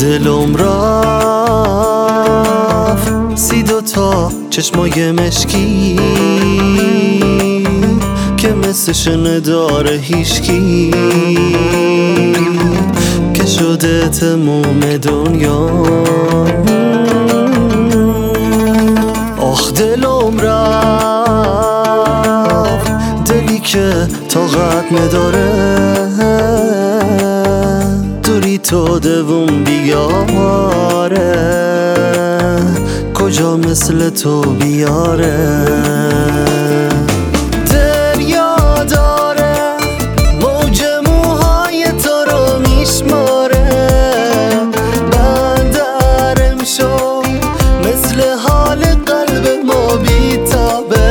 دلم رفت 32 چشمای مشکی که مثلش نداره هیچکی، که شده تموم دنیا. آخ دلم رفت، دلی که طاقت نداره دوری تو دوم بیاره، کجا مثل تو بیاره. دریا داره موج موهای تو رو میشماره، بندرم شو مثل حال قلب ما بیتابه.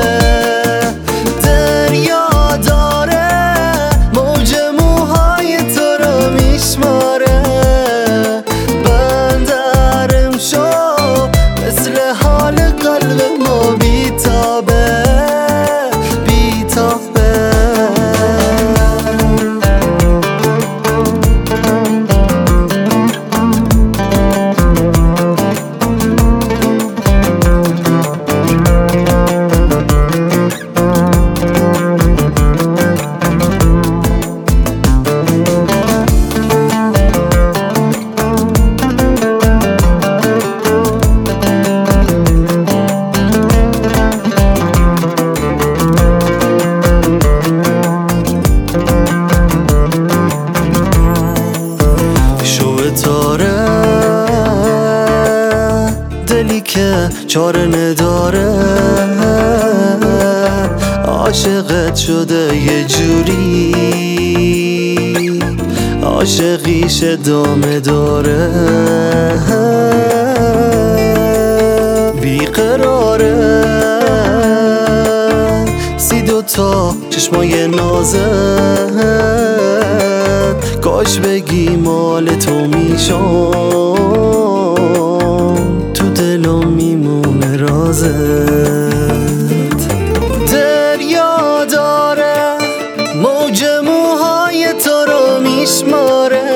دریا داره موج موهای تو رو میشماره، بندرم شو مثل حال قلب ما بیتابه بیتابه. تاره دلی که چاره نداره، عاشقت شده یه جوری، عاشقیش ادامه داره. بیقراره 32 چشمای نازت، کاش بگی مال تو میشم، تو دلم میمونه رازت. دریا داره موج موهای تو رو میشماره،